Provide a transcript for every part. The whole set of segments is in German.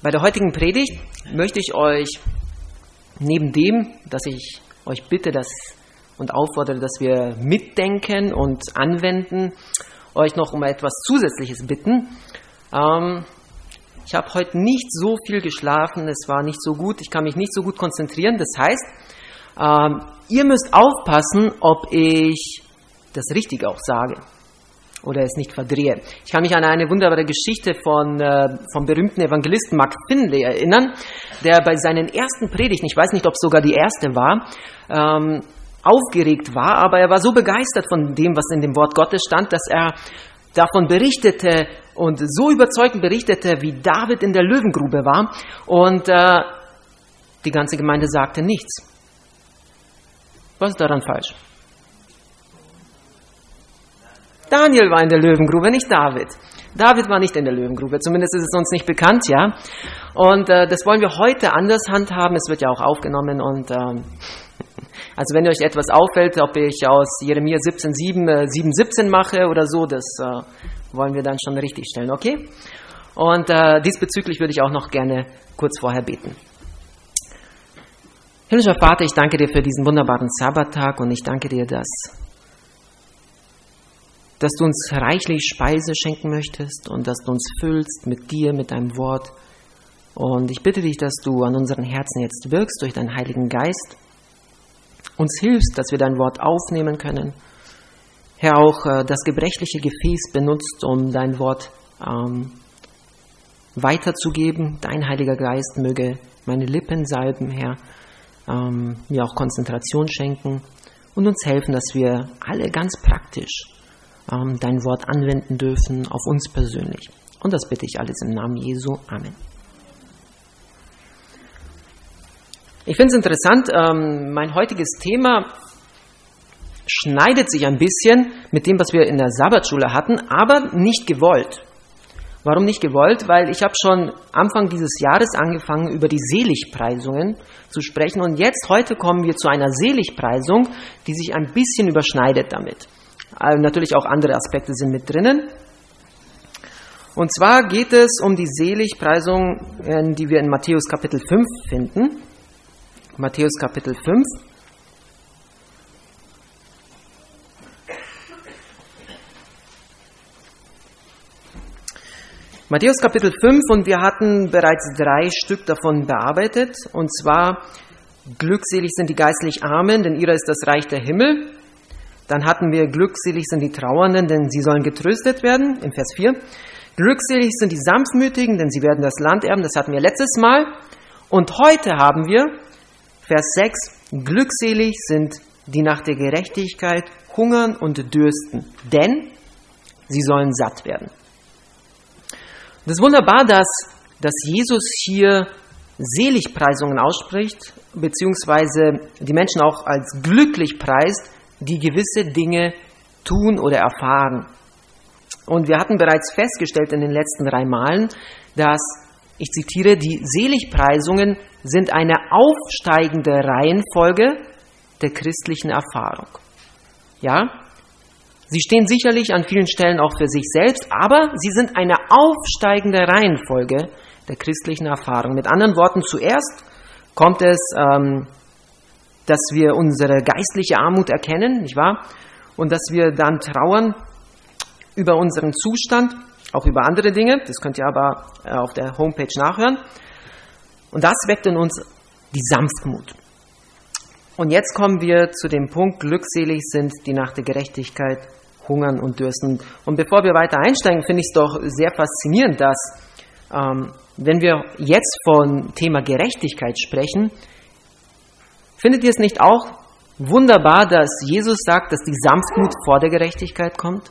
Bei der heutigen Predigt möchte ich euch neben dem, dass ich euch bitte und auffordere, dass wir mitdenken und anwenden, euch noch um etwas Zusätzliches bitten. Ich habe heute nicht so viel geschlafen, es war nicht so gut, ich kann mich nicht so gut konzentrieren. Das heißt, ihr müsst aufpassen, ob ich das richtig auch sage oder es nicht verdrehe. Ich kann mich an eine wunderbare Geschichte vom berühmten Evangelisten Mark Finley erinnern, der bei seinen ersten Predigten, ich weiß nicht, ob es sogar die erste war, aufgeregt war, aber er war so begeistert von dem, was in dem Wort Gottes stand, dass er davon berichtete und so überzeugend berichtete, wie David in der Löwengrube war, und die ganze Gemeinde sagte nichts. Was ist daran falsch? Daniel war in der Löwengrube, nicht David. David war nicht in der Löwengrube, zumindest ist es uns nicht bekannt, ja. Und das wollen wir heute anders handhaben, es wird ja auch aufgenommen, und also wenn euch etwas auffällt, ob ich aus Jeremia 17,7 7,17 mache oder so, das wollen wir dann schon richtig stellen, okay? Und diesbezüglich würde ich auch noch gerne kurz vorher beten. Himmlischer Vater, ich danke dir für diesen wunderbaren Sabbattag, und ich danke dir, dass du uns reichlich Speise schenken möchtest und dass du uns füllst mit dir, mit deinem Wort. Und ich bitte dich, dass du an unseren Herzen jetzt wirkst durch deinen Heiligen Geist, uns hilfst, dass wir dein Wort aufnehmen können. Herr, auch das gebrechliche Gefäß benutzt, um dein Wort weiterzugeben. Dein Heiliger Geist möge meine Lippen salben, Herr, mir auch Konzentration schenken und uns helfen, dass wir alle ganz praktisch dein Wort anwenden dürfen auf uns persönlich. Und das bitte ich alles im Namen Jesu. Amen. Ich finde es interessant, mein heutiges Thema schneidet sich ein bisschen mit dem, was wir in der Sabbatschule hatten, aber nicht gewollt. Warum nicht gewollt? Weil ich habe schon Anfang dieses Jahres angefangen, über die Seligpreisungen zu sprechen, und heute kommen wir zu einer Seligpreisung, die sich ein bisschen überschneidet damit. Natürlich auch andere Aspekte sind mit drinnen. Und zwar geht es um die Seligpreisung, die wir in Matthäus Kapitel 5 finden. Matthäus Kapitel 5. Matthäus Kapitel 5, und wir hatten bereits 3 Stück davon bearbeitet. Und zwar, glückselig sind die geistlich Armen, denn ihrer ist das Reich der Himmel. Dann hatten wir, glückselig sind die Trauernden, denn sie sollen getröstet werden, im Vers 4. Glückselig sind die Sanftmütigen, denn sie werden das Land erben, das hatten wir letztes Mal. Und heute haben wir, Vers 6, glückselig sind die nach der Gerechtigkeit hungern und dürsten, denn sie sollen satt werden. Das ist wunderbar, dass Jesus hier Seligpreisungen ausspricht, beziehungsweise die Menschen auch als glücklich preist, die gewisse Dinge tun oder erfahren. Und wir hatten bereits festgestellt in den letzten 3 Malen, dass, ich zitiere, die Seligpreisungen sind eine aufsteigende Reihenfolge der christlichen Erfahrung. Ja, sie stehen sicherlich an vielen Stellen auch für sich selbst, aber sie sind eine aufsteigende Reihenfolge der christlichen Erfahrung. Mit anderen Worten, zuerst kommt es, dass wir unsere geistliche Armut erkennen, nicht wahr? Und dass wir dann trauern über unseren Zustand, auch über andere Dinge. Das könnt ihr aber auf der Homepage nachhören. Und das weckt in uns die Sanftmut. Und jetzt kommen wir zu dem Punkt, glückselig sind die nach der Gerechtigkeit hungern und dürsten. Und bevor wir weiter einsteigen, finde ich es doch sehr faszinierend, dass, wenn wir jetzt vom Thema Gerechtigkeit sprechen, findet ihr es nicht auch wunderbar, dass Jesus sagt, dass die Sanftmut vor der Gerechtigkeit kommt?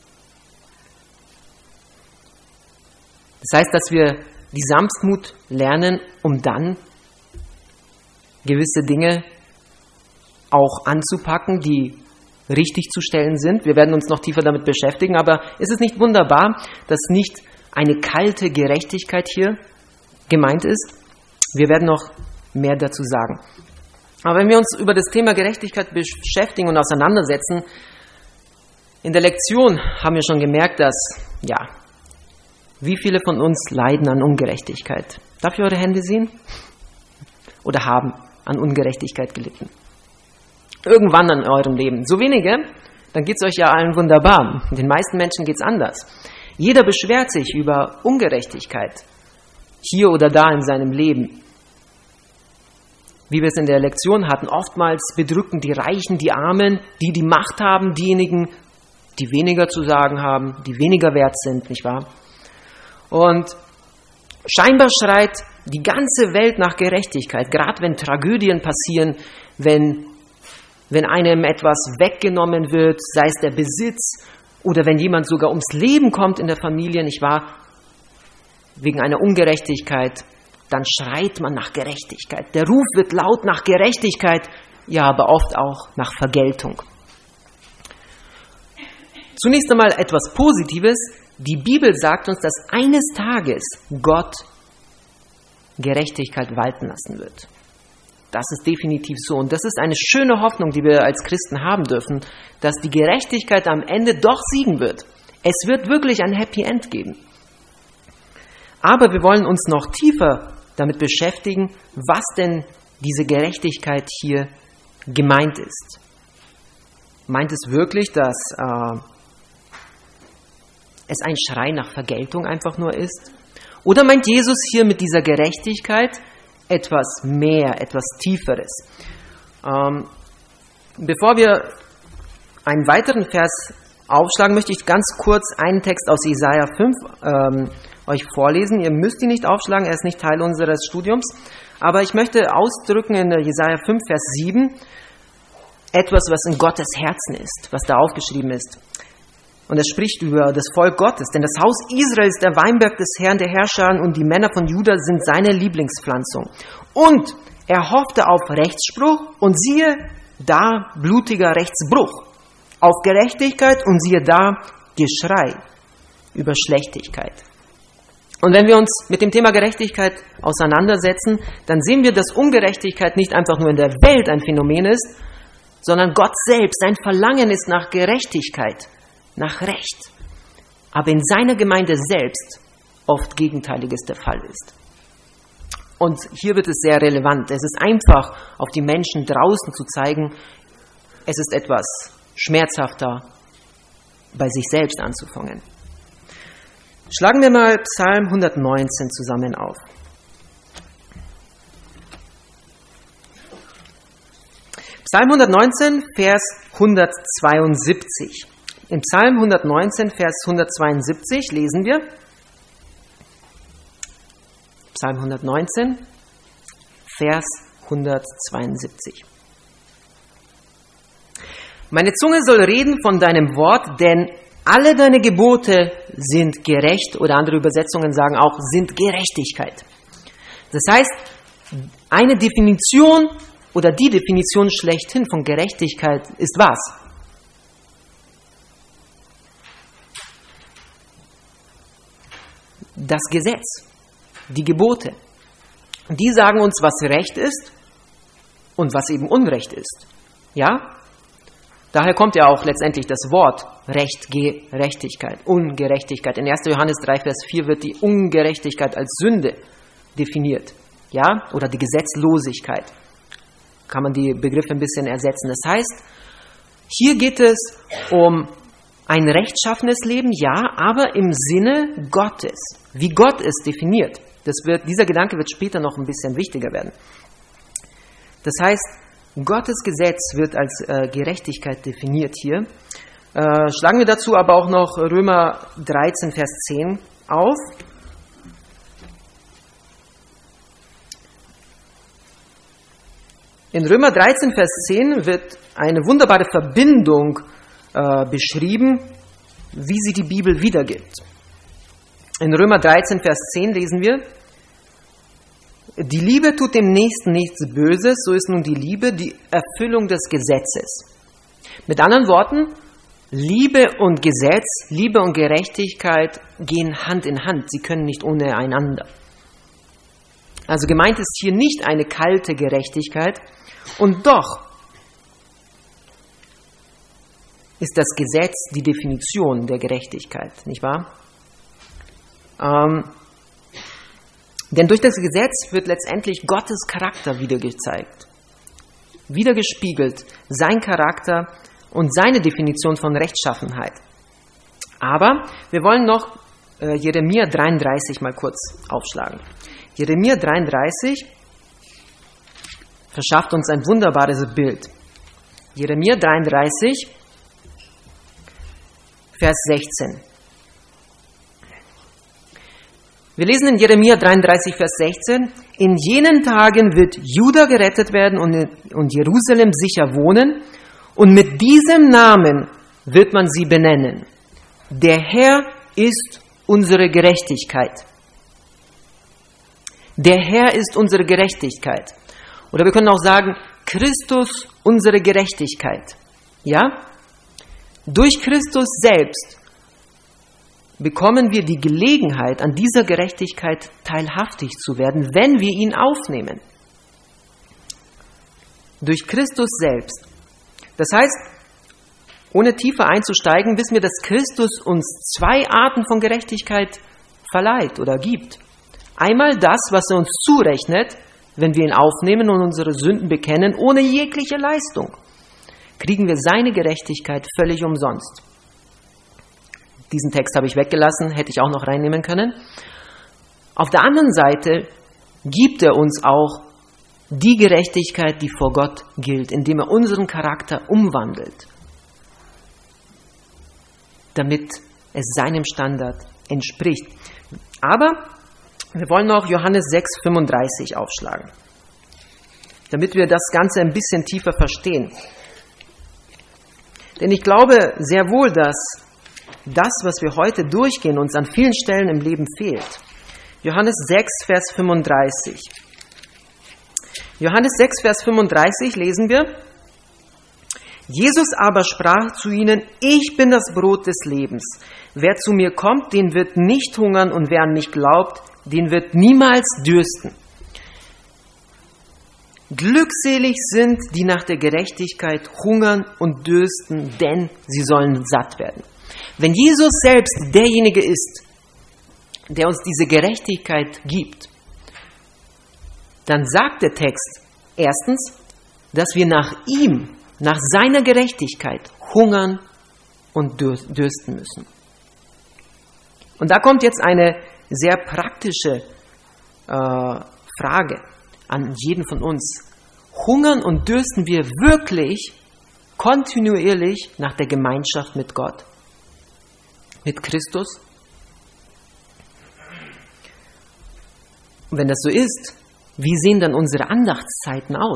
Das heißt, dass wir die Sanftmut lernen, um dann gewisse Dinge auch anzupacken, die richtig zu stellen sind. Wir werden uns noch tiefer damit beschäftigen, aber ist es nicht wunderbar, dass nicht eine kalte Gerechtigkeit hier gemeint ist? Wir werden noch mehr dazu sagen. Aber wenn wir uns über das Thema Gerechtigkeit beschäftigen und auseinandersetzen, in der Lektion haben wir schon gemerkt, dass Wie viele von uns leiden an Ungerechtigkeit? Darf ich eure Hände sehen? Oder haben an Ungerechtigkeit gelitten? Irgendwann in eurem Leben. So wenige, dann geht es euch ja allen wunderbar. Den meisten Menschen geht es anders. Jeder beschwert sich über Ungerechtigkeit, hier oder da in seinem Leben. Wie wir es in der Lektion hatten, oftmals bedrücken die Reichen die Armen, die Macht haben, diejenigen, die weniger zu sagen haben, die weniger wert sind, nicht wahr? Und scheinbar schreit die ganze Welt nach Gerechtigkeit, gerade wenn Tragödien passieren, wenn einem etwas weggenommen wird, sei es der Besitz oder wenn jemand sogar ums Leben kommt in der Familie, nicht wahr? Wegen einer Ungerechtigkeit, dann schreit man nach Gerechtigkeit. Der Ruf wird laut nach Gerechtigkeit, ja, aber oft auch nach Vergeltung. Zunächst einmal etwas Positives. Die Bibel sagt uns, dass eines Tages Gott Gerechtigkeit walten lassen wird. Das ist definitiv so. Und das ist eine schöne Hoffnung, die wir als Christen haben dürfen, dass die Gerechtigkeit am Ende doch siegen wird. Es wird wirklich ein Happy End geben. Aber wir wollen uns noch tiefer damit beschäftigen, was denn diese Gerechtigkeit hier gemeint ist. Meint es wirklich, dass es ein Schrei nach Vergeltung einfach nur ist? Oder meint Jesus hier mit dieser Gerechtigkeit etwas mehr, etwas Tieferes? Bevor wir einen weiteren Vers aufschlagen, möchte ich ganz kurz einen Text aus Jesaja 5 euch vorlesen. Ihr müsst ihn nicht aufschlagen, er ist nicht Teil unseres Studiums. Aber ich möchte ausdrücken in Jesaja 5, Vers 7 etwas, was in Gottes Herzen ist, was da aufgeschrieben ist. Und er spricht über das Volk Gottes. Denn das Haus Israel ist der Weinberg des Herrn der Herrscher und die Männer von Juda sind seine Lieblingspflanzung. Und er hoffte auf Rechtsspruch und siehe da blutiger Rechtsbruch. Auf Gerechtigkeit und siehe da Geschrei über Schlechtigkeit. Und wenn wir uns mit dem Thema Gerechtigkeit auseinandersetzen, dann sehen wir, dass Ungerechtigkeit nicht einfach nur in der Welt ein Phänomen ist, sondern Gott selbst, sein Verlangen ist nach Gerechtigkeit, nach Recht. Aber in seiner Gemeinde selbst oft Gegenteiliges der Fall ist. Und hier wird es sehr relevant. Es ist einfach, auf die Menschen draußen zu zeigen, es ist etwas schmerzhafter, bei sich selbst anzufangen. Schlagen wir mal Psalm 119 zusammen auf. Psalm 119, Vers 172. In Psalm 119, Vers 172 lesen wir, Psalm 119, Vers 172. Meine Zunge soll reden von deinem Wort, denn alle deine Gebote sind gerecht, oder andere Übersetzungen sagen auch, sind Gerechtigkeit. Das heißt, eine Definition oder die Definition schlechthin von Gerechtigkeit ist was? Das Gesetz, die Gebote. Die sagen uns, was Recht ist und was eben Unrecht ist. Ja? Daher kommt ja auch letztendlich das Wort Recht, Gerechtigkeit, Ungerechtigkeit. In 1. Johannes 3, Vers 4 wird die Ungerechtigkeit als Sünde definiert. Ja? Oder die Gesetzlosigkeit. Kann man die Begriffe ein bisschen ersetzen. Das heißt, hier geht es um ein rechtschaffenes Leben, ja, aber im Sinne Gottes. Wie Gott es definiert. Dieser Gedanke wird später noch ein bisschen wichtiger werden. Das heißt, Gottes Gesetz wird als Gerechtigkeit definiert hier. Schlagen wir dazu aber auch noch Römer 13, Vers 10 auf. In Römer 13, Vers 10 wird eine wunderbare Verbindung beschrieben, wie sie die Bibel wiedergibt. In Römer 13, Vers 10 lesen wir, die Liebe tut dem Nächsten nichts Böses, so ist nun die Liebe die Erfüllung des Gesetzes. Mit anderen Worten, Liebe und Gesetz, Liebe und Gerechtigkeit gehen Hand in Hand. Sie können nicht ohne einander. Also gemeint ist hier nicht eine kalte Gerechtigkeit, und doch ist das Gesetz die Definition der Gerechtigkeit, nicht wahr? Denn durch das Gesetz wird letztendlich Gottes Charakter wiedergezeigt, wiedergespiegelt, sein Charakter und seine Definition von Rechtschaffenheit. Aber wir wollen noch Jeremia 33 mal kurz aufschlagen. Jeremia 33 verschafft uns ein wunderbares Bild. Jeremia 33, Vers 16. Wir lesen in Jeremia 33, Vers 16, in jenen Tagen wird Juda gerettet werden und Jerusalem sicher wohnen, und mit diesem Namen wird man sie benennen. Der Herr ist unsere Gerechtigkeit. Der Herr ist unsere Gerechtigkeit. Oder wir können auch sagen, Christus unsere Gerechtigkeit. Ja? Durch Christus selbst bekommen wir die Gelegenheit, an dieser Gerechtigkeit teilhaftig zu werden, wenn wir ihn aufnehmen. Durch Christus selbst. Das heißt, ohne tiefer einzusteigen, wissen wir, dass Christus uns zwei Arten von Gerechtigkeit verleiht oder gibt. Einmal das, was er uns zurechnet, wenn wir ihn aufnehmen und unsere Sünden bekennen, ohne jegliche Leistung, kriegen wir seine Gerechtigkeit völlig umsonst. Diesen Text habe ich weggelassen, hätte ich auch noch reinnehmen können. Auf der anderen Seite gibt er uns auch die Gerechtigkeit, die vor Gott gilt, indem er unseren Charakter umwandelt, damit es seinem Standard entspricht. Aber wir wollen noch Johannes 6,35 aufschlagen, damit wir das Ganze ein bisschen tiefer verstehen. Denn ich glaube sehr wohl, dass das, was wir heute durchgehen, uns an vielen Stellen im Leben fehlt. Johannes 6, Vers 35. Johannes 6, Vers 35 lesen wir: Jesus aber sprach zu ihnen: Ich bin das Brot des Lebens. Wer zu mir kommt, den wird nicht hungern, und wer an mich glaubt, den wird niemals dürsten. Glückselig sind, die nach der Gerechtigkeit hungern und dürsten, denn sie sollen satt werden. Wenn Jesus selbst derjenige ist, der uns diese Gerechtigkeit gibt, dann sagt der Text erstens, dass wir nach ihm, nach seiner Gerechtigkeit hungern und dürsten müssen. Und da kommt jetzt eine sehr praktische Frage an jeden von uns. Hungern und dürsten wir wirklich kontinuierlich nach der Gemeinschaft mit Gott, mit Christus? Und wenn das so ist, wie sehen dann unsere Andachtszeiten aus?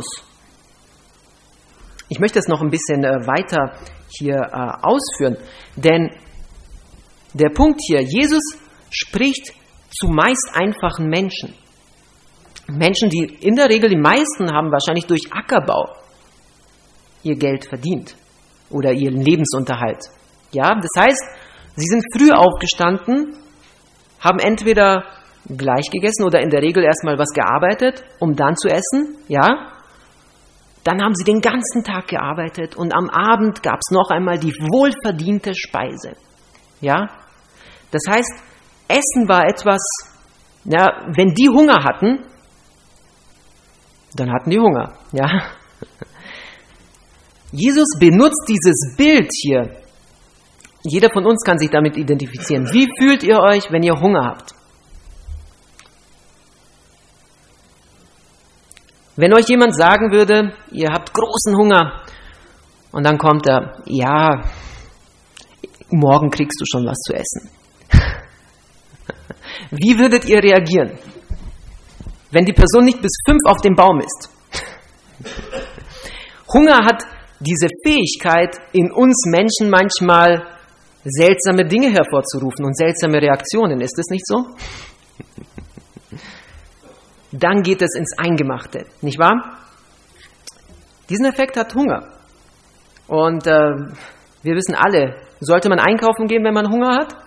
Ich möchte es noch ein bisschen weiter hier ausführen, denn der Punkt hier, Jesus spricht zu meist einfachen Menschen. Menschen, die in der Regel, die meisten haben wahrscheinlich durch Ackerbau ihr Geld verdient oder ihren Lebensunterhalt. Ja, das heißt, sie sind früh aufgestanden, haben entweder gleich gegessen oder in der Regel erstmal was gearbeitet, um dann zu essen. Ja, dann haben sie den ganzen Tag gearbeitet und am Abend gab es noch einmal die wohlverdiente Speise. Ja, das heißt, Essen war etwas, ja, wenn die Hunger hatten, dann hatten die Hunger. Ja. Jesus benutzt dieses Bild hier. Jeder von uns kann sich damit identifizieren. Wie fühlt ihr euch, wenn ihr Hunger habt? Wenn euch jemand sagen würde, ihr habt großen Hunger, und dann kommt er, ja, morgen kriegst du schon was zu essen. Wie würdet ihr reagieren, wenn die Person nicht bis 5 auf dem Baum ist? Hunger hat diese Fähigkeit, in uns Menschen manchmal seltsame Dinge hervorzurufen und seltsame Reaktionen. Ist es nicht so? Dann geht es ins Eingemachte, nicht wahr? Diesen Effekt hat Hunger. Und wir wissen alle, sollte man einkaufen gehen, wenn man Hunger hat?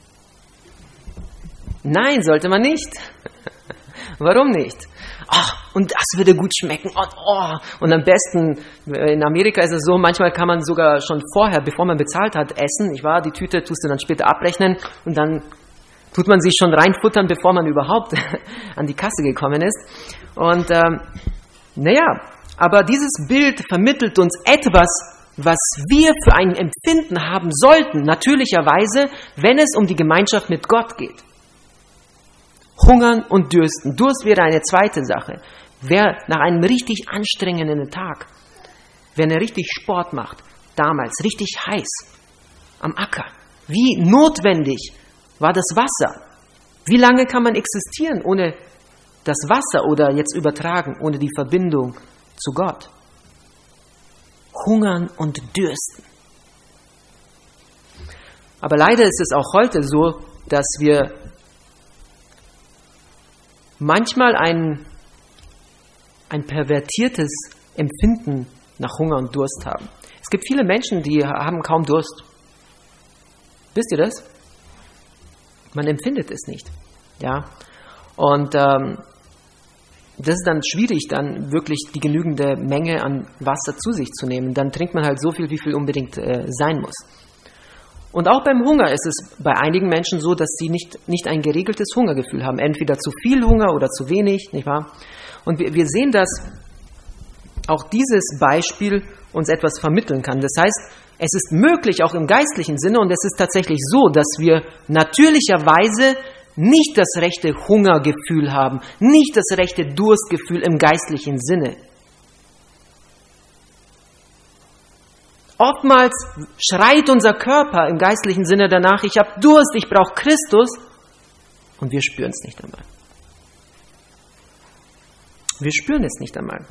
Nein, sollte man nicht. Warum nicht? Ach, und das würde gut schmecken. Und am besten, in Amerika ist es so, manchmal kann man sogar schon vorher, bevor man bezahlt hat, essen. Nicht wahr? Die Tüte tust du dann später abrechnen und dann tut man sich schon reinfuttern, bevor man überhaupt an die Kasse gekommen ist. Und aber dieses Bild vermittelt uns etwas, was wir für ein Empfinden haben sollten, natürlicherweise, wenn es um die Gemeinschaft mit Gott geht. Hungern und Dürsten. Durst wäre eine zweite Sache. Wer nach einem richtig anstrengenden Tag, wenn er richtig Sport macht, damals richtig heiß, am Acker, wie notwendig war das Wasser? Wie lange kann man existieren ohne das Wasser oder jetzt übertragen, ohne die Verbindung zu Gott? Hungern und Dürsten. Aber leider ist es auch heute so, dass wir manchmal ein pervertiertes Empfinden nach Hunger und Durst haben. Es gibt viele Menschen, die haben kaum Durst. Wisst ihr das? Man empfindet es nicht. Ja? Und das ist dann schwierig, dann wirklich die genügende Menge an Wasser zu sich zu nehmen. Dann trinkt man halt so viel, wie viel unbedingt sein muss. Und auch beim Hunger ist es bei einigen Menschen so, dass sie nicht ein geregeltes Hungergefühl haben. Entweder zu viel Hunger oder zu wenig, nicht wahr? Und wir sehen, dass auch dieses Beispiel uns etwas vermitteln kann. Das heißt, es ist möglich, auch im geistlichen Sinne, und es ist tatsächlich so, dass wir natürlicherweise nicht das rechte Hungergefühl haben, nicht das rechte Durstgefühl im geistlichen Sinne. Oftmals schreit unser Körper im geistlichen Sinne danach, ich habe Durst, ich brauche Christus, und wir spüren es nicht einmal. Wir spüren es nicht einmal.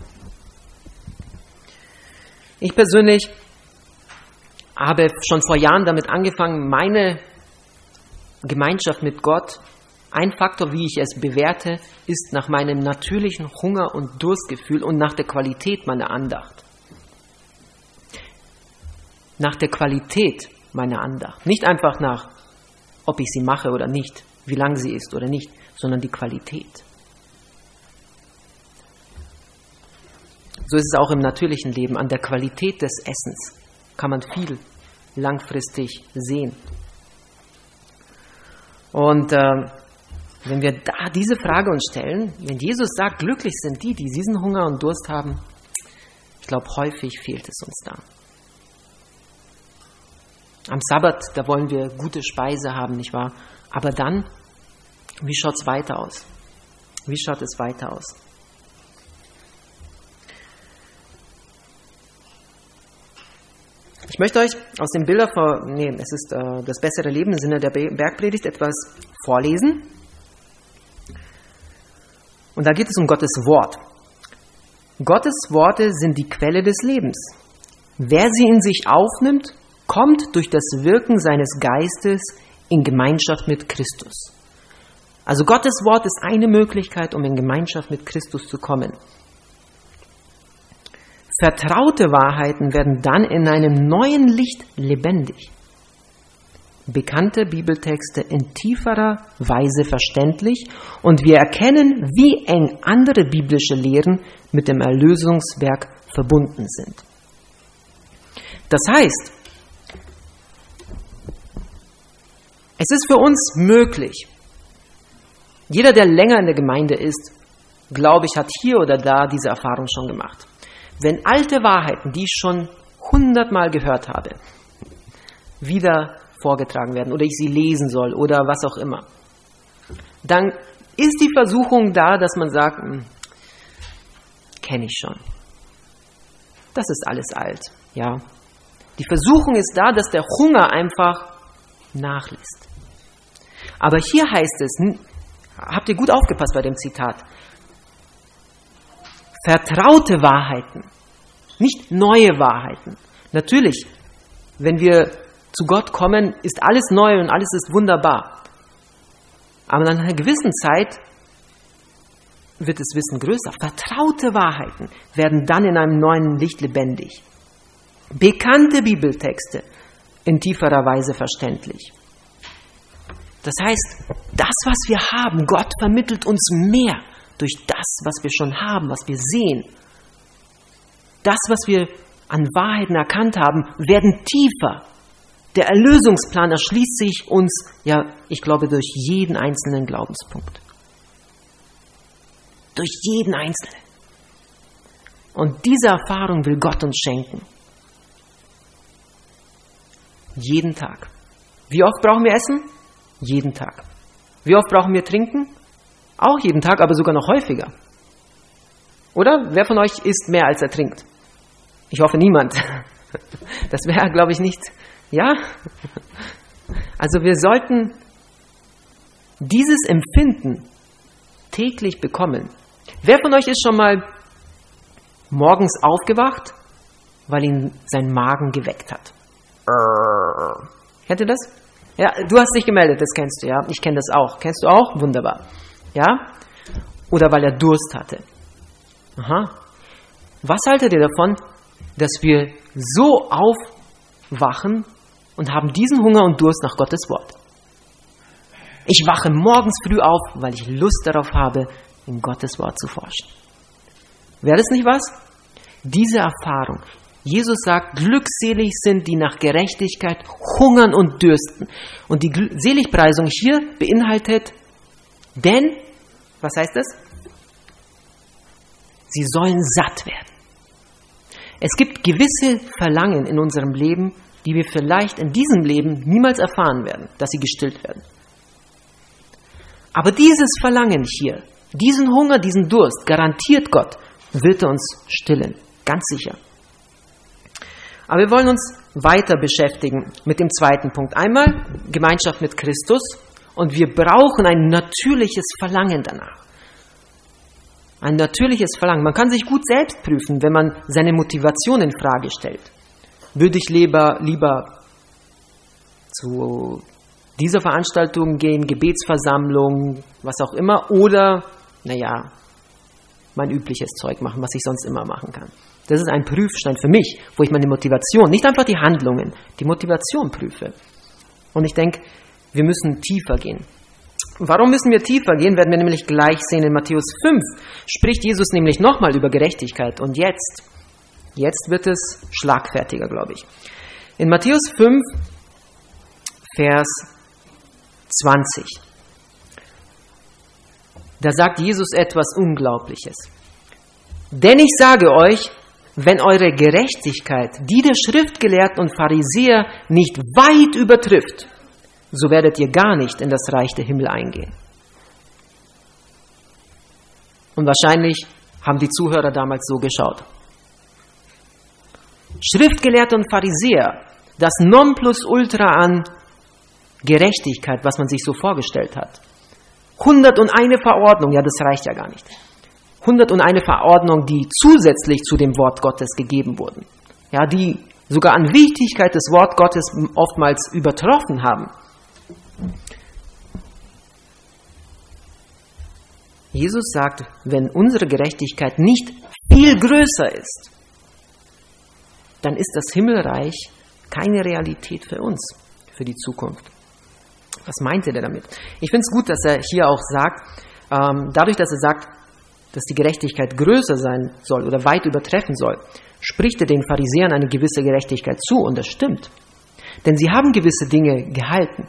Ich persönlich habe schon vor Jahren damit angefangen, meine Gemeinschaft mit Gott, ein Faktor, wie ich es bewerte, ist nach meinem natürlichen Hunger- und Durstgefühl und nach der Qualität meiner Andacht. Nach der Qualität meiner Andacht. Nicht einfach nach, ob ich sie mache oder nicht, wie lang sie ist oder nicht, sondern die Qualität. So ist es auch im natürlichen Leben. An der Qualität des Essens kann man viel langfristig sehen. Und wenn wir da diese Frage uns stellen, wenn Jesus sagt, glücklich sind die diesen Hunger und Durst haben, ich glaube, häufig fehlt es uns da. Am Sabbat, da wollen wir gute Speise haben, nicht wahr? Aber dann, wie schaut es weiter aus? Wie schaut es weiter aus? Ich möchte euch aus dem es ist das bessere Leben im Sinne der Bergpredigt etwas vorlesen. Und da geht es um Gottes Wort. Gottes Worte sind die Quelle des Lebens. Wer sie in sich aufnimmt, kommt durch das Wirken seines Geistes in Gemeinschaft mit Christus. Also Gottes Wort ist eine Möglichkeit, um in Gemeinschaft mit Christus zu kommen. Vertraute Wahrheiten werden dann in einem neuen Licht lebendig. Bekannte Bibeltexte in tieferer Weise verständlich und wir erkennen, wie eng andere biblische Lehren mit dem Erlösungswerk verbunden sind. Das heißt, es ist für uns möglich, jeder, der länger in der Gemeinde ist, glaube ich, hat hier oder da diese Erfahrung schon gemacht. Wenn alte Wahrheiten, die ich schon 100-mal gehört habe, wieder vorgetragen werden oder ich sie lesen soll oder was auch immer, dann ist die Versuchung da, dass man sagt, kenne ich schon. Das ist alles alt. Ja. Die Versuchung ist da, dass der Hunger einfach nachlässt. Aber hier heißt es, habt ihr gut aufgepasst bei dem Zitat, vertraute Wahrheiten, nicht neue Wahrheiten. Natürlich, wenn wir zu Gott kommen, ist alles neu und alles ist wunderbar. Aber nach einer gewissen Zeit wird das Wissen größer. Vertraute Wahrheiten werden dann in einem neuen Licht lebendig. Bekannte Bibeltexte in tieferer Weise verständlich. Das heißt, das, was wir haben, Gott vermittelt uns mehr durch das, was wir schon haben, was wir sehen. Das, was wir an Wahrheiten erkannt haben, werden tiefer. Der Erlösungsplan erschließt sich uns, ja, ich glaube, durch jeden einzelnen Glaubenspunkt. Durch jeden einzelnen. Und diese Erfahrung will Gott uns schenken. Jeden Tag. Wie oft brauchen wir Essen? Jeden Tag. Wie oft brauchen wir Trinken? Auch jeden Tag, aber sogar noch häufiger. Oder? Wer von euch isst mehr, als er trinkt? Ich hoffe, niemand. Das wäre, glaube ich, nicht. Ja? Also wir sollten dieses Empfinden täglich bekommen. Wer von euch ist schon mal morgens aufgewacht, weil ihn sein Magen geweckt hat? Kennt ihr das? Ja, du hast dich gemeldet, das kennst du, ja. Ich kenne das auch. Kennst du auch? Wunderbar. Ja? Oder weil er Durst hatte. Aha. Was haltet ihr davon, dass wir so aufwachen und haben diesen Hunger und Durst nach Gottes Wort? Ich wache morgens früh auf, weil ich Lust darauf habe, in Gottes Wort zu forschen. Wäre das nicht was? Diese Erfahrung. Jesus sagt, glückselig sind, die nach Gerechtigkeit hungern und dürsten. Und die Seligpreisung hier beinhaltet, denn, was heißt das? Sie sollen satt werden. Es gibt gewisse Verlangen in unserem Leben, die wir vielleicht in diesem Leben niemals erfahren werden, dass sie gestillt werden. Aber dieses Verlangen hier, diesen Hunger, diesen Durst, garantiert Gott, wird er uns stillen. Ganz sicher. Aber wir wollen uns weiter beschäftigen mit dem zweiten Punkt. Einmal Gemeinschaft mit Christus und wir brauchen ein natürliches Verlangen danach. Ein natürliches Verlangen. Man kann sich gut selbst prüfen, wenn man seine Motivation in Frage stellt. Würde ich lieber zu dieser Veranstaltung gehen, Gebetsversammlung, was auch immer, oder, mein übliches Zeug machen, was ich sonst immer machen kann. Das ist ein Prüfstein für mich, wo ich meine Motivation, nicht einfach die Handlungen, die Motivation prüfe. Und ich denke, wir müssen tiefer gehen. Warum müssen wir tiefer gehen, werden wir nämlich gleich sehen. In Matthäus 5 spricht Jesus nämlich nochmal über Gerechtigkeit. Und jetzt wird es schlagfertiger, glaube ich. In Matthäus 5, Vers 20, da sagt Jesus etwas Unglaubliches. Denn ich sage euch, wenn eure Gerechtigkeit die der Schriftgelehrten und Pharisäer nicht weit übertrifft, so werdet ihr gar nicht in das Reich der Himmel eingehen. Und wahrscheinlich haben die Zuhörer damals so geschaut. Schriftgelehrte und Pharisäer, das Nonplusultra an Gerechtigkeit, was man sich so vorgestellt hat. 101 Verordnung, ja, das reicht ja gar nicht. 101 Verordnung, die zusätzlich zu dem Wort Gottes gegeben wurden. Ja, die sogar an Wichtigkeit des Wort Gottes oftmals übertroffen haben. Jesus sagt, wenn unsere Gerechtigkeit nicht viel größer ist, dann ist das Himmelreich keine Realität für uns, für die Zukunft. Was meint er damit? Ich finde es gut, dass er hier auch sagt, dadurch, dass er sagt, dass die Gerechtigkeit größer sein soll oder weit übertreffen soll, spricht er den Pharisäern eine gewisse Gerechtigkeit zu, und das stimmt. Denn sie haben gewisse Dinge gehalten.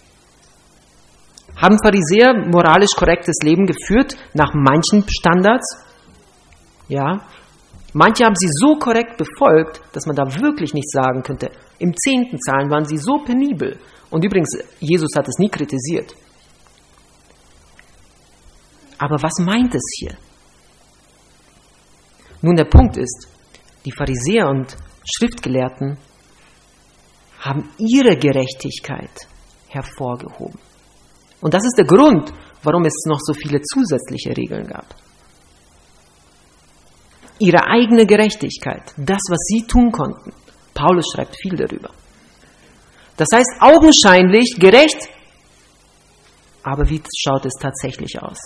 Haben Pharisäer moralisch korrektes Leben geführt, nach manchen Standards? Ja. Manche haben sie so korrekt befolgt, dass man da wirklich nicht sagen könnte, im 10. Zahlen waren sie so penibel. Und übrigens, Jesus hat es nie kritisiert. Aber was meint es hier? Nun, der Punkt ist, die Pharisäer und Schriftgelehrten haben ihre Gerechtigkeit hervorgehoben. Und das ist der Grund, warum es noch so viele zusätzliche Regeln gab. Ihre eigene Gerechtigkeit, das, was sie tun konnten. Paulus schreibt viel darüber. Das heißt, augenscheinlich gerecht, aber wie schaut es tatsächlich aus?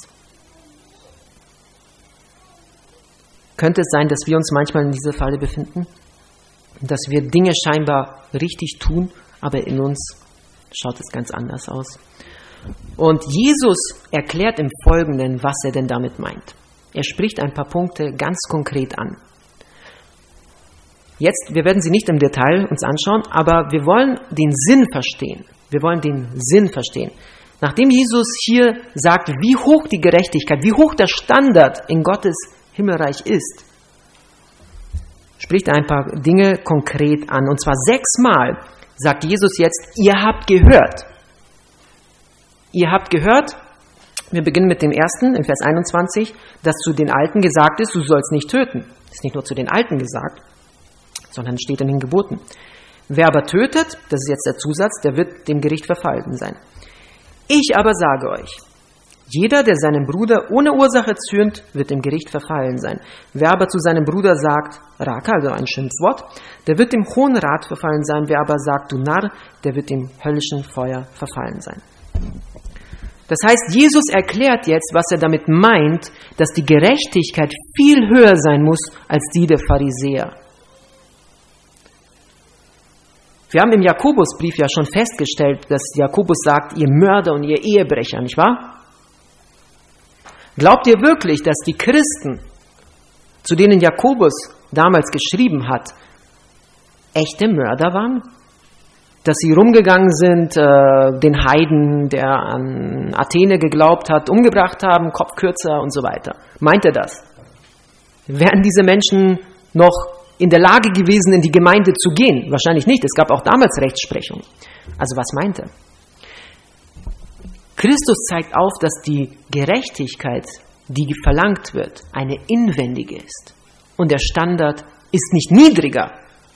Könnte es sein, dass wir uns manchmal in dieser Falle befinden? Dass wir Dinge scheinbar richtig tun, aber in uns schaut es ganz anders aus. Und Jesus erklärt im Folgenden, was er denn damit meint. Er spricht ein paar Punkte ganz konkret an. Jetzt, wir werden sie nicht im Detail uns anschauen, aber wir wollen den Sinn verstehen. Wir wollen den Sinn verstehen. Nachdem Jesus hier sagt, wie hoch die Gerechtigkeit, wie hoch der Standard in Gottes Himmelreich ist, spricht er ein paar Dinge konkret an. Und zwar 6-mal sagt Jesus jetzt, ihr habt gehört. Ihr habt gehört, wir beginnen mit dem ersten, in Vers 21, dass zu den Alten gesagt ist, du sollst nicht töten. Das ist nicht nur zu den Alten gesagt, sondern steht in den Geboten. Wer aber tötet, das ist jetzt der Zusatz, der wird dem Gericht verfallen sein. Ich aber sage euch, jeder, der seinen Bruder ohne Ursache zürnt, wird dem Gericht verfallen sein. Wer aber zu seinem Bruder sagt, Raka, also ein Schimpfwort, der wird dem Hohen Rat verfallen sein. Wer aber sagt, du Narr, der wird dem höllischen Feuer verfallen sein. Das heißt, Jesus erklärt jetzt, was er damit meint, dass die Gerechtigkeit viel höher sein muss als die der Pharisäer. Wir haben im Jakobusbrief ja schon festgestellt, dass Jakobus sagt, ihr Mörder und ihr Ehebrecher, nicht wahr? Glaubt ihr wirklich, dass die Christen, zu denen Jakobus damals geschrieben hat, echte Mörder waren? Dass sie rumgegangen sind, den Heiden, der an Athene geglaubt hat, umgebracht haben, Kopfkürzer und so weiter. Meint er das? Wären diese Menschen noch in der Lage gewesen, in die Gemeinde zu gehen? Wahrscheinlich nicht. Es gab auch damals Rechtsprechung. Also was meint er? Christus zeigt auf, dass die Gerechtigkeit, die verlangt wird, eine inwendige ist. Und der Standard ist nicht niedriger,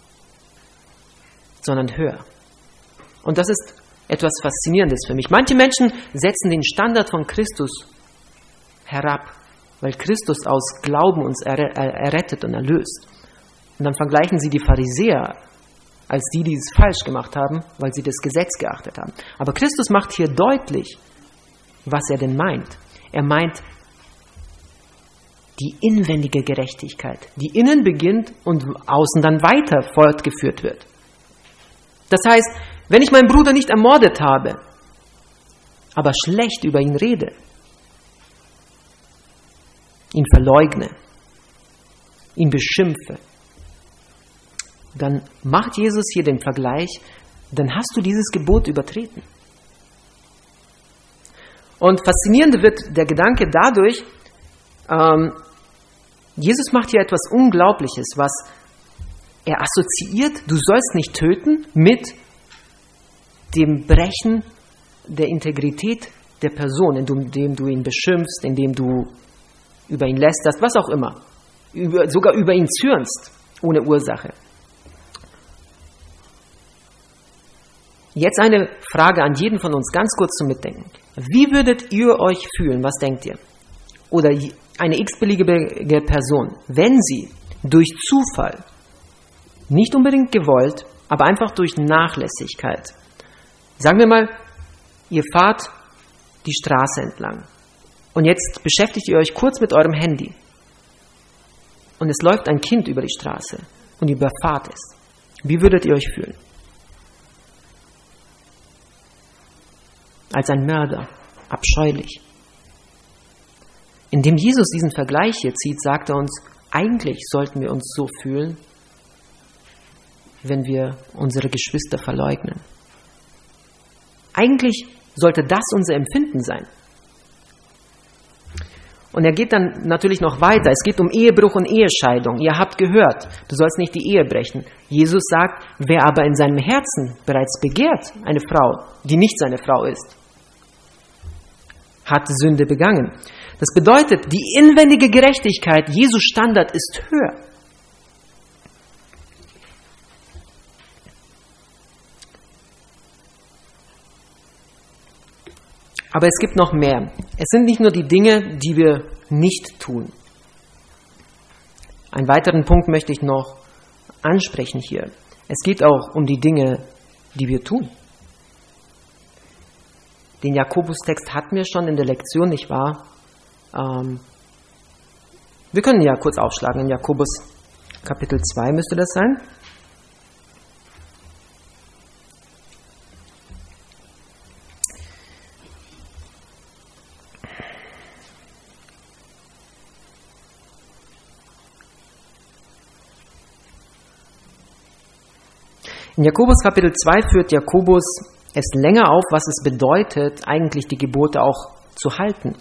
sondern höher. Und das ist etwas Faszinierendes für mich. Manche Menschen setzen den Standard von Christus herab, weil Christus aus Glauben uns errettet und erlöst. Und dann vergleichen sie die Pharisäer als die es falsch gemacht haben, weil sie das Gesetz geachtet haben. Aber Christus macht hier deutlich, was er denn meint. Er meint die inwendige Gerechtigkeit, die innen beginnt und außen dann weiter fortgeführt wird. Das heißt, wenn ich meinen Bruder nicht ermordet habe, aber schlecht über ihn rede, ihn verleugne, ihn beschimpfe, dann macht Jesus hier den Vergleich, dann hast du dieses Gebot übertreten. Und faszinierend wird der Gedanke dadurch, Jesus macht hier etwas Unglaubliches, was er assoziiert, du sollst nicht töten, mit dem Brechen der Integrität der Person, indem du ihn beschimpfst, indem du über ihn lästerst, was auch immer, sogar über ihn zürnst, ohne Ursache. Jetzt eine Frage an jeden von uns, ganz kurz zum Mitdenken. Wie würdet ihr euch fühlen, was denkt ihr? Oder eine x-beliebige Person, wenn sie durch Zufall, nicht unbedingt gewollt, aber einfach durch Nachlässigkeit, sagen wir mal, ihr fahrt die Straße entlang und jetzt beschäftigt ihr euch kurz mit eurem Handy und es läuft ein Kind über die Straße und ihr überfahrt es. Wie würdet ihr euch fühlen? Als ein Mörder, abscheulich. Indem Jesus diesen Vergleich hier zieht, sagt er uns, eigentlich sollten wir uns so fühlen, wenn wir unsere Geschwister verleugnen. Eigentlich sollte das unser Empfinden sein. Und er geht dann natürlich noch weiter. Es geht um Ehebruch und Ehescheidung. Ihr habt gehört, du sollst nicht die Ehe brechen. Jesus sagt, wer aber in seinem Herzen bereits begehrt eine Frau, die nicht seine Frau ist, hat Sünde begangen. Das bedeutet, die inwendige Gerechtigkeit, Jesu Standard ist höher. Aber es gibt noch mehr. Es sind nicht nur die Dinge, die wir nicht tun. Einen weiteren Punkt möchte ich noch ansprechen hier. Es geht auch um die Dinge, die wir tun. Den Jakobus-Text hatten wir schon in der Lektion, nicht wahr? Wir können ja kurz aufschlagen. In Jakobus Kapitel 2 müsste das sein. In Jakobus Kapitel 2 führt Jakobus es länger auf, was es bedeutet, eigentlich die Gebote auch zu halten.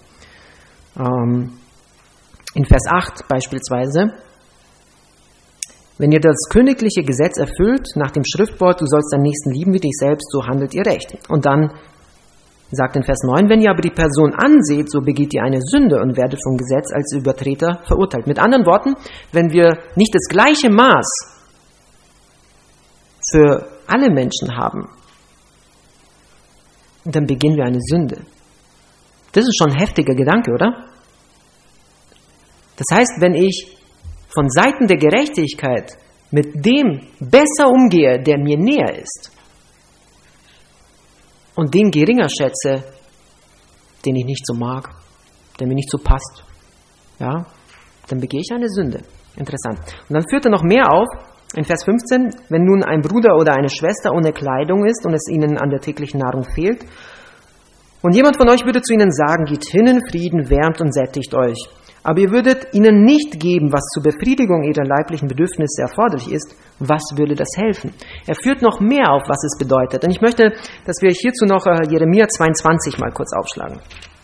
In Vers 8 beispielsweise: Wenn ihr das königliche Gesetz erfüllt, nach dem Schriftwort, du sollst deinen Nächsten lieben wie dich selbst, so handelt ihr recht. Und dann sagt in Vers 9, wenn ihr aber die Person anseht, so begeht ihr eine Sünde und werdet vom Gesetz als Übertreter verurteilt. Mit anderen Worten, wenn wir nicht das gleiche Maß für alle Menschen haben, dann begehen wir eine Sünde. Das ist schon ein heftiger Gedanke, oder? Das heißt, wenn ich von Seiten der Gerechtigkeit mit dem besser umgehe, der mir näher ist, und den geringer schätze, den ich nicht so mag, der mir nicht so passt, ja, dann begehe ich eine Sünde. Interessant. Und dann führt er noch mehr auf, in Vers 15, wenn nun ein Bruder oder eine Schwester ohne Kleidung ist und es ihnen an der täglichen Nahrung fehlt, und jemand von euch würde zu ihnen sagen, geht hin in Frieden, wärmt und sättigt euch. Aber ihr würdet ihnen nicht geben, was zur Befriedigung ihrer leiblichen Bedürfnisse erforderlich ist. Was würde das helfen? Er führt noch mehr auf, was es bedeutet. Und ich möchte, dass wir hierzu noch Jeremia 22 mal kurz aufschlagen.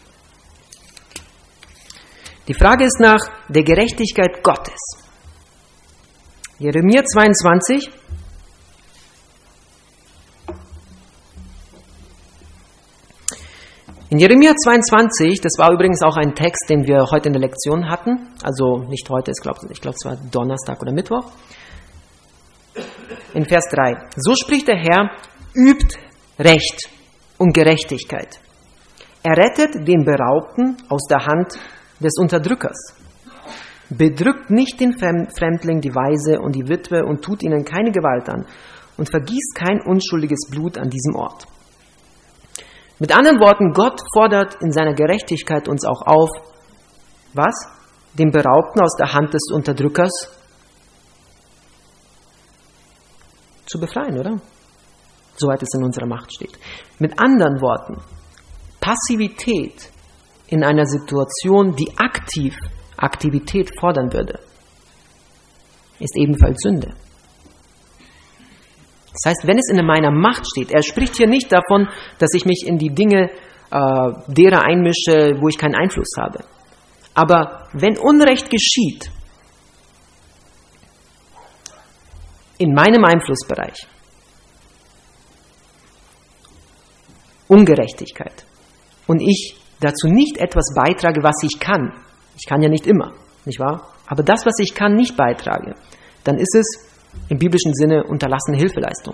Die Frage ist nach der Gerechtigkeit Gottes. Jeremia 22. In Jeremia 22, das war übrigens auch ein Text, den wir heute in der Lektion hatten, also nicht heute, ich glaube, es war Donnerstag oder Mittwoch, in Vers 3. So spricht der Herr, übt Recht und Gerechtigkeit. Er rettet den Beraubten aus der Hand des Unterdrückers. Bedrückt nicht den Fremdling, die Waise und die Witwe und tut ihnen keine Gewalt an und vergießt kein unschuldiges Blut an diesem Ort. Mit anderen Worten, Gott fordert in seiner Gerechtigkeit uns auch auf, was? Den Beraubten aus der Hand des Unterdrückers zu befreien, oder? Soweit es in unserer Macht steht. Mit anderen Worten, Passivität in einer Situation, die Aktivität fordern würde, ist ebenfalls Sünde. Das heißt, wenn es in meiner Macht steht, er spricht hier nicht davon, dass ich mich in die Dinge derer einmische, wo ich keinen Einfluss habe. Aber wenn Unrecht geschieht, in meinem Einflussbereich, Ungerechtigkeit, und ich dazu nicht etwas beitrage, was ich kann ja nicht immer, nicht wahr? Aber das, was ich kann, nicht beitrage, dann ist es im biblischen Sinne unterlassene Hilfeleistung.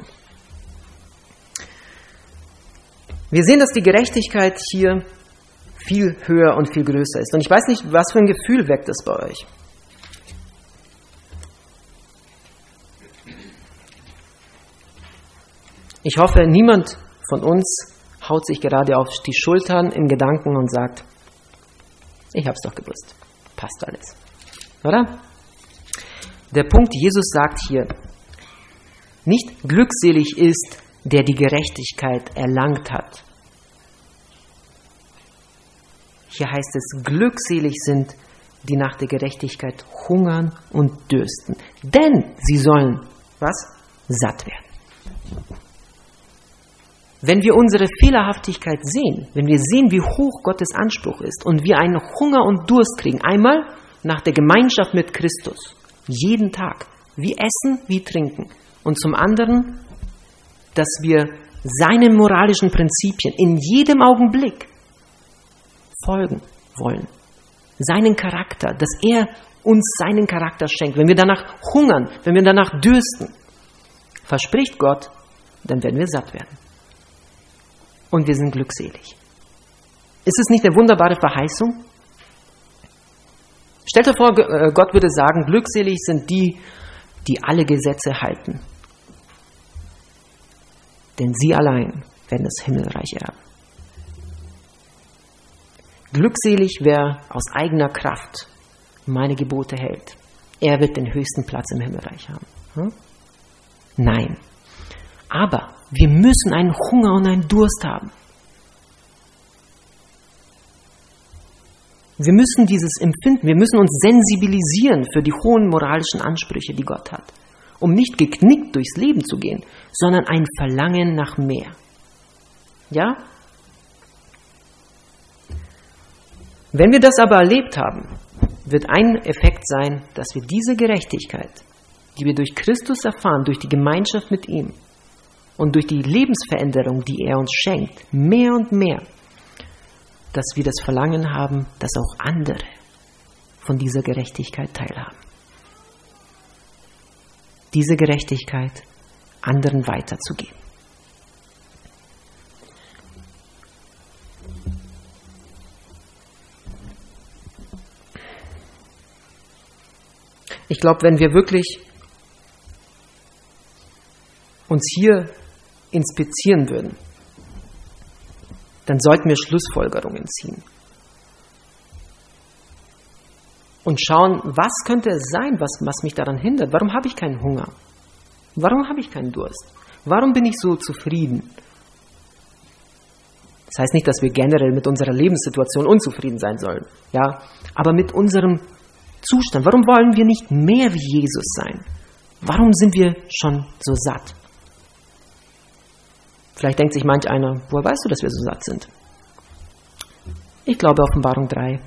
Wir sehen, dass die Gerechtigkeit hier viel höher und viel größer ist. Und ich weiß nicht, was für ein Gefühl weckt das bei euch. Ich hoffe, niemand von uns haut sich gerade auf die Schultern in Gedanken und sagt, ich hab's doch gewusst, passt alles. Oder? Der Punkt, Jesus sagt hier, nicht glückselig ist, der die Gerechtigkeit erlangt hat. Hier heißt es, glückselig sind, die nach der Gerechtigkeit hungern und dürsten. Denn sie sollen, was? Satt werden. Wenn wir unsere Fehlerhaftigkeit sehen, wenn wir sehen, wie hoch Gottes Anspruch ist und wir einen Hunger und Durst kriegen, einmal nach der Gemeinschaft mit Christus, jeden Tag, wie essen, wie trinken. Und zum anderen, dass wir seinen moralischen Prinzipien in jedem Augenblick folgen wollen. Seinen Charakter, dass er uns seinen Charakter schenkt. Wenn wir danach hungern, wenn wir danach dürsten, verspricht Gott, dann werden wir satt werden. Und wir sind glückselig. Ist es nicht eine wunderbare Verheißung? Stellt euch vor, Gott würde sagen, glückselig sind die, die alle Gesetze halten. Denn sie allein werden das Himmelreich erben. Glückselig, wer aus eigener Kraft meine Gebote hält. Er wird den höchsten Platz im Himmelreich haben. Nein. Aber wir müssen einen Hunger und einen Durst haben. Wir müssen dieses empfinden, wir müssen uns sensibilisieren für die hohen moralischen Ansprüche, die Gott hat. um nicht geknickt durchs Leben zu gehen, sondern ein Verlangen nach mehr. Ja? Wenn wir das aber erlebt haben, wird ein Effekt sein, dass wir diese Gerechtigkeit, die wir durch Christus erfahren, durch die Gemeinschaft mit ihm und durch die Lebensveränderung, die er uns schenkt, mehr und mehr, dass wir das Verlangen haben, dass auch andere von dieser Gerechtigkeit teilhaben. Diese Gerechtigkeit anderen weiterzugeben. Ich glaube, wenn wir wirklich uns hier inspizieren würden, dann sollten wir Schlussfolgerungen ziehen. Und schauen, was könnte es sein, was mich daran hindert? Warum habe ich keinen Hunger? Warum habe ich keinen Durst? Warum bin ich so zufrieden? Das heißt nicht, dass wir generell mit unserer Lebenssituation unzufrieden sein sollen, ja, aber mit unserem Zustand. Warum wollen wir nicht mehr wie Jesus sein? Warum sind wir schon so satt? Vielleicht denkt sich manch einer, woher weißt du, dass wir so satt sind? Ich glaube Offenbarung 3.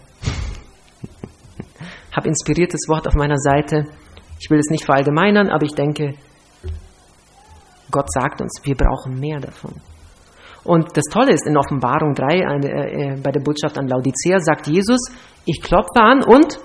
Habe inspiriertes Wort auf meiner Seite. Ich will es nicht verallgemeinern, aber ich denke, Gott sagt uns, wir brauchen mehr davon. Und das Tolle ist, in Offenbarung 3, bei der Botschaft an Laodicea, sagt Jesus, ich klopfe an und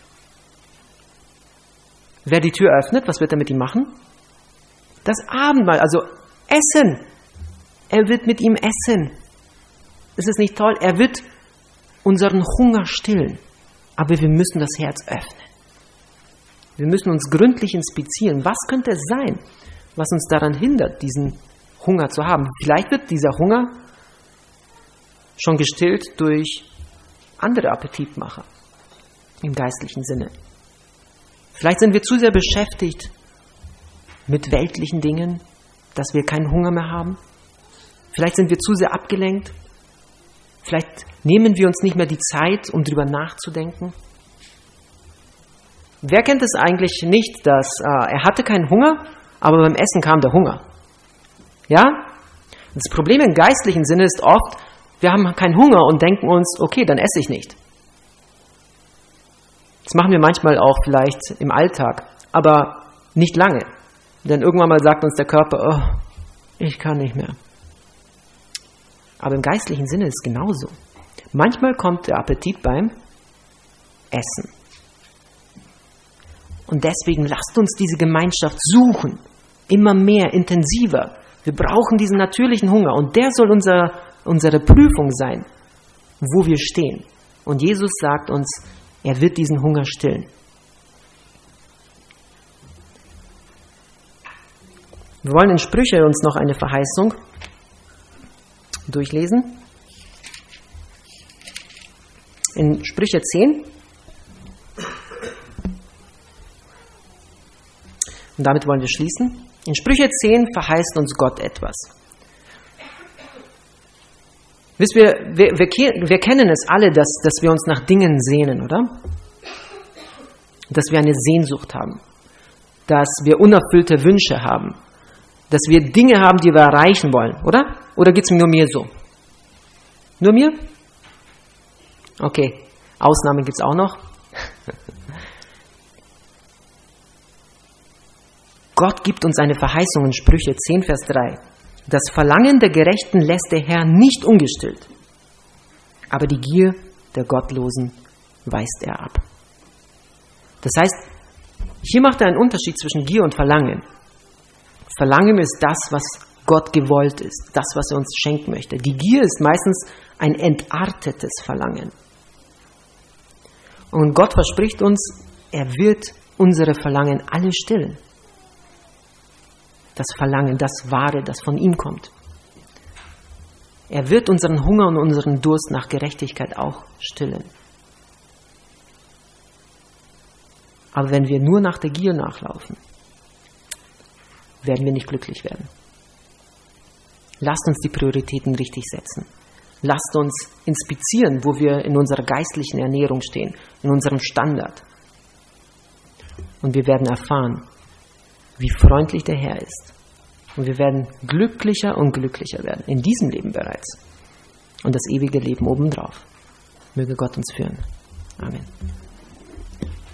wer die Tür öffnet, was wird er mit ihm machen? Das Abendmahl, also Essen. Er wird mit ihm essen. Ist es nicht toll? Er wird unseren Hunger stillen. Aber wir müssen das Herz öffnen. Wir müssen uns gründlich inspizieren. Was könnte es sein, was uns daran hindert, diesen Hunger zu haben? Vielleicht wird dieser Hunger schon gestillt durch andere Appetitmacher im geistlichen Sinne. Vielleicht sind wir zu sehr beschäftigt mit weltlichen Dingen, dass wir keinen Hunger mehr haben. Vielleicht sind wir zu sehr abgelenkt. Vielleicht nehmen wir uns nicht mehr die Zeit, um darüber nachzudenken. Wer kennt es eigentlich nicht, dass er hatte keinen Hunger, aber beim Essen kam der Hunger? Ja? Das Problem im geistlichen Sinne ist oft, wir haben keinen Hunger und denken uns, okay, dann esse ich nicht. Das machen wir manchmal auch vielleicht im Alltag, aber nicht lange. Denn irgendwann mal sagt uns der Körper, oh, ich kann nicht mehr. Aber im geistlichen Sinne ist es genauso. Manchmal kommt der Appetit beim Essen. Und deswegen lasst uns diese Gemeinschaft suchen. Immer mehr, intensiver. Wir brauchen diesen natürlichen Hunger. Und der soll unsere Prüfung sein, wo wir stehen. Und Jesus sagt uns, er wird diesen Hunger stillen. Wir wollen in Sprüche uns noch eine Verheißung durchlesen. In Sprüche 10. Und damit wollen wir schließen. In Sprüche 10 verheißt uns Gott etwas. Wisst ihr, wir kennen es alle, dass wir uns nach Dingen sehnen, oder? Dass wir eine Sehnsucht haben. Dass wir unerfüllte Wünsche haben. Dass wir Dinge haben, die wir erreichen wollen, oder? Oder geht es nur mir so? Nur mir? Okay, Ausnahmen gibt es auch noch. Gott gibt uns eine Verheißung in Sprüche 10, Vers 3. Das Verlangen der Gerechten lässt der Herr nicht ungestillt, aber die Gier der Gottlosen weist er ab. Das heißt, hier macht er einen Unterschied zwischen Gier und Verlangen. Verlangen ist das, was Gott gewollt ist, das, was er uns schenken möchte. Die Gier ist meistens ein entartetes Verlangen. Und Gott verspricht uns, er wird unsere Verlangen alle stillen. Das Verlangen, das Wahre, das von ihm kommt. Er wird unseren Hunger und unseren Durst nach Gerechtigkeit auch stillen. Aber wenn wir nur nach der Gier nachlaufen, werden wir nicht glücklich werden. Lasst uns die Prioritäten richtig setzen. Lasst uns inspizieren, wo wir in unserer geistlichen Ernährung stehen, in unserem Standard. Und wir werden erfahren, wie freundlich der Herr ist. Und wir werden glücklicher und glücklicher werden, in diesem Leben bereits. Und das ewige Leben obendrauf. Möge Gott uns führen. Amen.